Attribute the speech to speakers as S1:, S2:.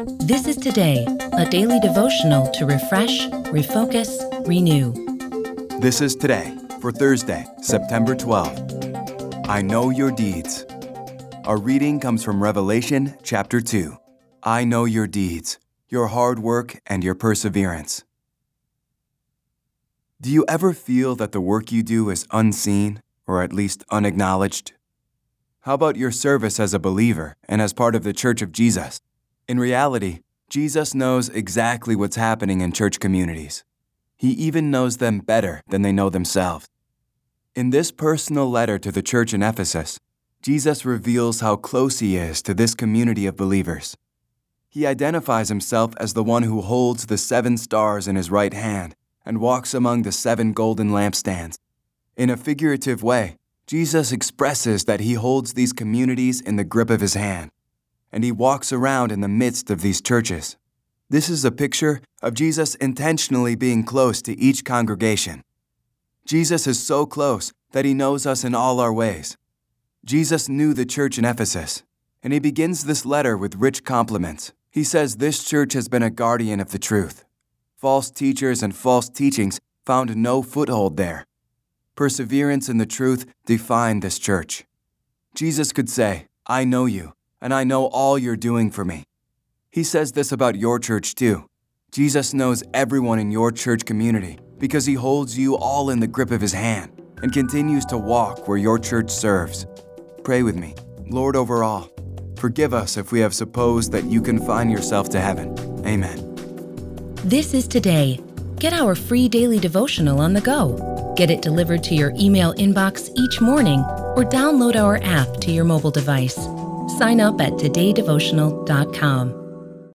S1: This is Today, a daily devotional to refresh, refocus, renew.
S2: This is Today for Thursday, September 12th. I know your deeds. Our reading comes from Revelation chapter 2. I know your deeds, your hard work, and your perseverance. Do you ever feel that the work you do is unseen, or at least unacknowledged? How about your service as a believer and as part of the Church of Jesus? In reality, Jesus knows exactly what's happening in church communities. He even knows them better than they know themselves. In this personal letter to the church in Ephesus, Jesus reveals how close he is to this community of believers. He identifies himself as the one who holds the 7 stars in his right hand and walks among the 7 golden lampstands. In a figurative way, Jesus expresses that he holds these communities in the grip of his hand, and he walks around in the midst of these churches. This is a picture of Jesus intentionally being close to each congregation. Jesus is so close that he knows us in all our ways. Jesus knew the church in Ephesus, and he begins this letter with rich compliments. He says this church has been a guardian of the truth. False teachers and false teachings found no foothold there. Perseverance in the truth defined this church. Jesus could say, I know you, and I know all you're doing for me. He says this about your church too. Jesus knows everyone in your church community because he holds you all in the grip of his hand and continues to walk where your church serves. Pray with me. Lord over all, forgive us if we have supposed that you confine yourself to heaven. Amen.
S1: This is Today. Get our free daily devotional on the go. Get it delivered to your email inbox each morning or download our app to your mobile device. Sign up at todaydevotional.com.